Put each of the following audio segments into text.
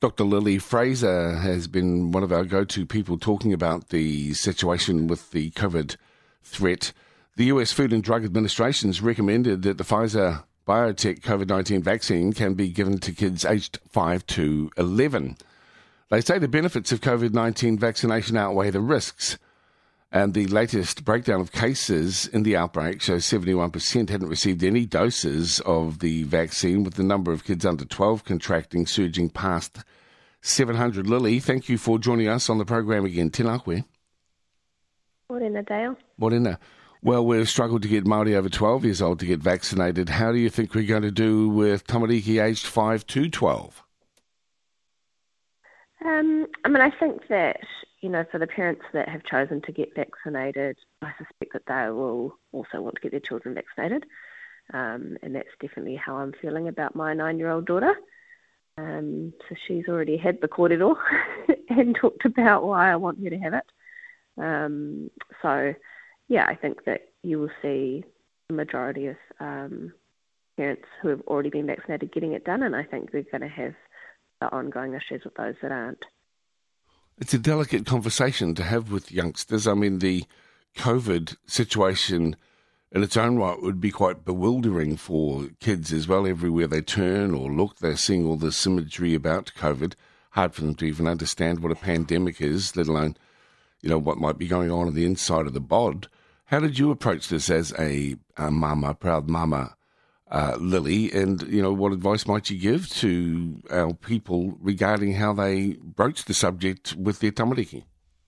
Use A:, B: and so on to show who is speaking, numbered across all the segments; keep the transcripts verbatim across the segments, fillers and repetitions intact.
A: Doctor Lily Fraser has been one of our go-to people talking about the situation with the COVID threat. The U S Food and Drug Administration has recommended that the Pfizer BioNTech COVID nineteen vaccine can be given to kids aged five to eleven. They say the benefits of COVID nineteen vaccination outweigh the risks. And the latest breakdown of cases in the outbreak shows seventy-one percent hadn't received any doses of the vaccine, with the number of kids under twelve contracting surging past seven hundred. Lily, thank you for joining us on the program again. Tēnā koe.
B: Morena, Dale.
A: Morena. Well, we've struggled to get Māori over twelve years old to get vaccinated. How do you think we're going to do with tamariki aged five to twelve?
B: Um, I mean, I think that, you know, for the parents that have chosen to get vaccinated, I suspect that they will also want to get their children vaccinated. Um, and that's definitely how I'm feeling about my nine-year-old daughter. Um, so she's already had the kōrero and talked about why I want her to have it. Um, so, yeah, I think that you will see the majority of um, parents who have already been vaccinated getting it done, and I think they're going to have the ongoing issues with those that aren't.
A: It's a delicate conversation to have with youngsters. I mean, the COVID situation in its own right would be quite bewildering for kids as well. Everywhere they turn or look, they're seeing all this imagery about COVID. Hard for them to even understand what a pandemic is, let alone, you know, what might be going on in the inside of the bod. How did you approach this as a, a mama, proud mama, uh, Lily? And, you know, what advice might you give to our people regarding how they broach the subject with their tamariki?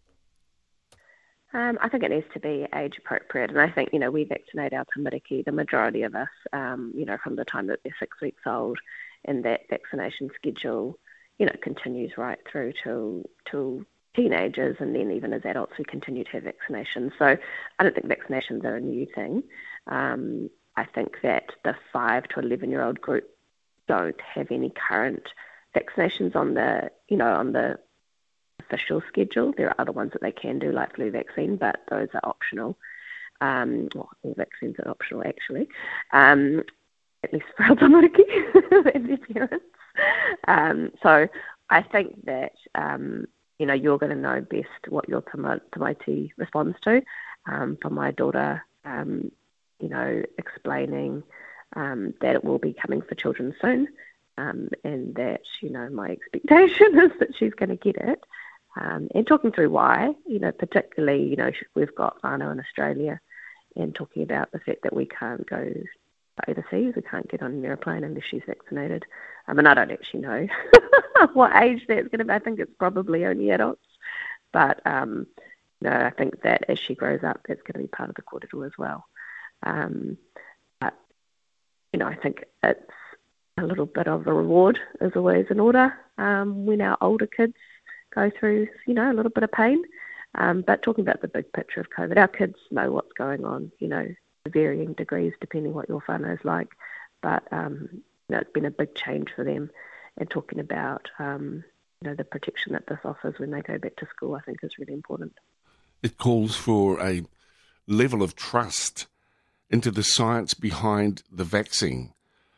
B: Um, I think it needs to be age appropriate, and I think, you know, we vaccinate our tamariki, the majority of us, um, you know, from the time that they're six weeks old, and that vaccination schedule, you know, continues right through till till teenagers, and then even as adults we continue to have vaccinations. So I don't think vaccinations are a new thing. Um, I think that the five to eleven-year-old group don't have any current vaccinations on the, you know, on the official schedule. There are other ones that they can do, like flu vaccine, but those are optional. Um, well, all vaccines are optional, actually, um, at least for our tamariki and their parents. Um, so I think that, um, you know, you're going to know best what your tamaiti responds to. Um, for my daughter, um, you know, explaining um, that it will be coming for children soon, um, and that, you know, my expectation is that she's going to get it. Um, and talking through why, you know, particularly, you know, we've got whānau in Australia, and talking about the fact that we can't go overseas, we can't get on an aeroplane unless she's vaccinated. I mean, I don't actually know what age that's going to be. I think it's probably only adults. But, um, you know, I think that as she grows up, that's going to be part of the kōrero as well. Um, but, you know, I think it's a little bit of a reward is always in order um, when our older kids go through, you know, a little bit of pain. Um, but talking about the big picture of COVID, our kids know what's going on, you know, to varying degrees depending what your whānau is like. But, um, you know, it's been a big change for them. And talking about, um, you know, the protection that this offers when they go back to school, I think is really important.
A: It calls for a level of trust into the science behind the vaccine.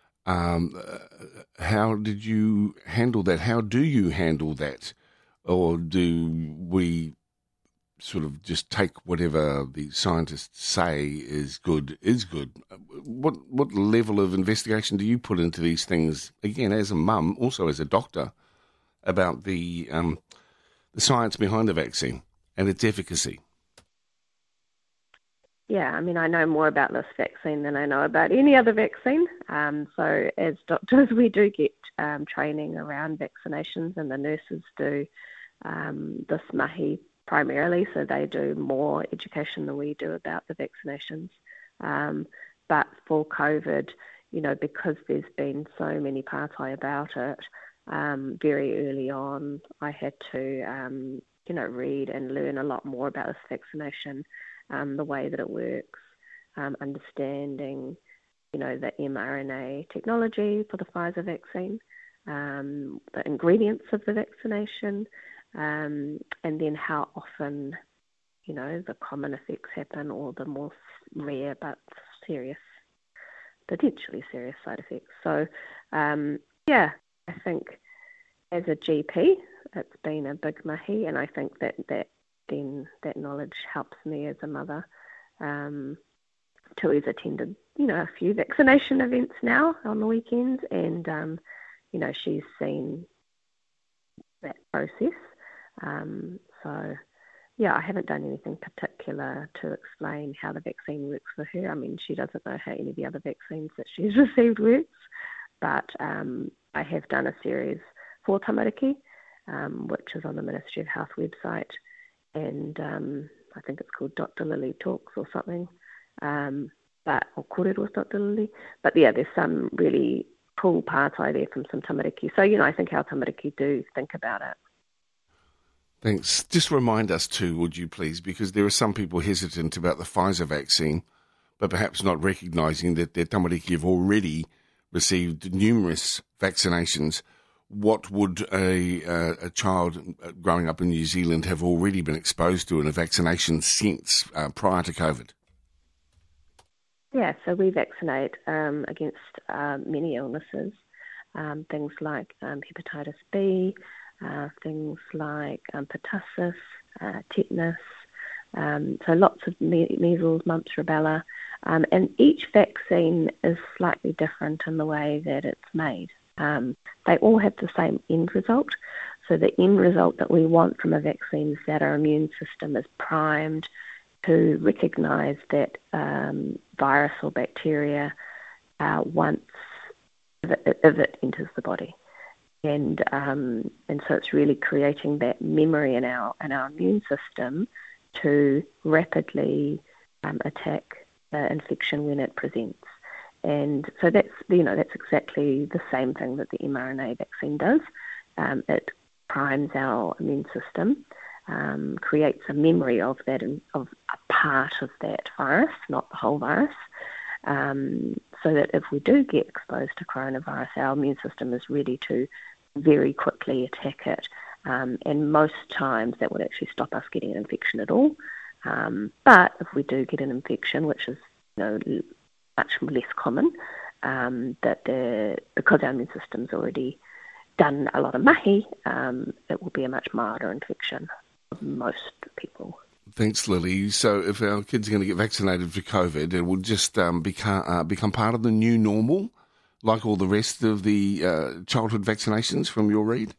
A: Um, how did you handle that? How do you handle that? Or do we sort of just take whatever the scientists say is good is good? What what level of investigation do you put into these things, again, as a mum, also as a doctor, about the um, the science behind the vaccine and its efficacy?
B: Yeah, I mean, I know more about this vaccine than I know about any other vaccine. Um, so as doctors, we do get um, training around vaccinations, and the nurses do um, this mahi primarily, so they do more education than we do about the vaccinations. Um, but for COVID, you know, because there's been so many pātai about it, um, very early on, I had to, um, you know, read and learn a lot more about this vaccination, um, the way that it works, um, understanding, you know, the mRNA technology for the Pfizer vaccine, um, the ingredients of the vaccination, um, and then how often, you know, the common effects happen, or the more rare but serious, potentially serious side effects. So, um, yeah, I think, as a G P, it's been a big mahi, and I think that, that then that knowledge helps me as a mother. Um, Tui's attended, you know, a few vaccination events now on the weekends, and, um, you know, she's seen that process. Um, so, yeah, I haven't done anything particular to explain how the vaccine works for her. I mean, she doesn't know how any of the other vaccines that she's received works, but um, I have done a series for tamariki, um, which is on the Ministry of Health website, and um, I think it's called Doctor Lily Talks or something, um, but or Kōrero with Doctor Lily. But yeah, there's some really cool partai there from some tamariki. So, you know, I think our tamariki do think about it.
A: Thanks. Just remind us too, would you please, because there are some people hesitant about the Pfizer vaccine, but perhaps not recognising that their tamariki have already received numerous vaccinations. What would a, uh, a child growing up in New Zealand have already been exposed to in a vaccination sense uh, prior to COVID?
B: Yeah, so we vaccinate um, against uh, many illnesses, um, things like um, hepatitis B, uh, things like um, pertussis, uh, tetanus, um, so lots of me- measles, mumps, rubella, um, and each vaccine is slightly different in the way that it's made. Um, they all have the same end result. So the end result that we want from a vaccine is that our immune system is primed to recognise that um, virus or bacteria uh, once if it, if it enters the body. And um, and so it's really creating that memory in our in our immune system to rapidly um, attack the infection when it presents. And so that's, you know, that's exactly the same thing that the mRNA vaccine does. Um, it primes our immune system, um, creates a memory of that, of a part of that virus, not the whole virus, um, so that if we do get exposed to coronavirus, our immune system is ready to very quickly attack it. Um, and most times that would actually stop us getting an infection at all. Um, but if we do get an infection, which is, you know, much less common, um, that the because our immune system's already done a lot of mahi, um, it will be a much milder infection for most people.
A: Thanks, Lily. So if our kids are going to get vaccinated for COVID, it will just um, become, uh, become part of the new normal, like all the rest of the uh, childhood vaccinations from your read?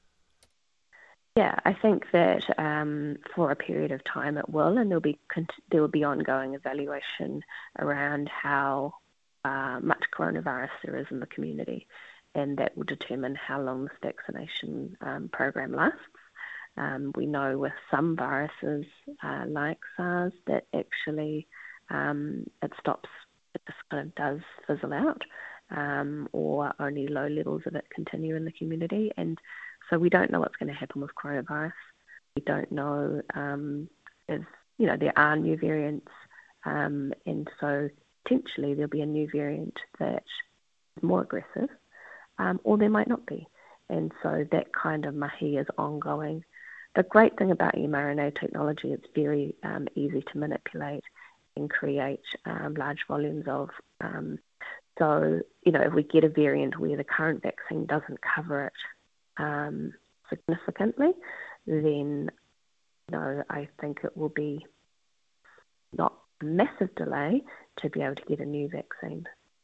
B: Yeah, I think that um, for a period of time it will, and there'll be there will be ongoing evaluation around how uh, much coronavirus there is in the community, and that will determine how long this vaccination um, program lasts. Um, we know with some viruses, uh, like SARS, that actually um, it stops, it just kind of does fizzle out, um, or only low levels of it continue in the community. And so we don't know what's going to happen with coronavirus. We don't know um, if, you know, there are new variants, um, and so potentially there'll be a new variant that is more aggressive, um, or there might not be. And so that kind of mahi is ongoing. The great thing about mRNA technology, it's very um, easy to manipulate and create um, large volumes of. Um, so, you know, if we get a variant where the current vaccine doesn't cover it um, significantly, then, you know, I think it will be not a massive delay to be able to get a new vaccine.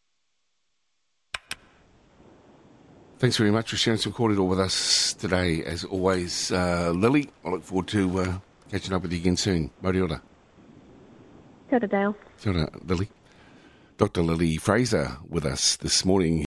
A: Thanks very much for sharing some kōrero with us today. As always, uh, Lily, I look forward to uh, catching up with you again soon. Mauri ora.
B: Kia ora, Dale.
A: Kia ora, Lily. Doctor Lily Fraser with us this morning.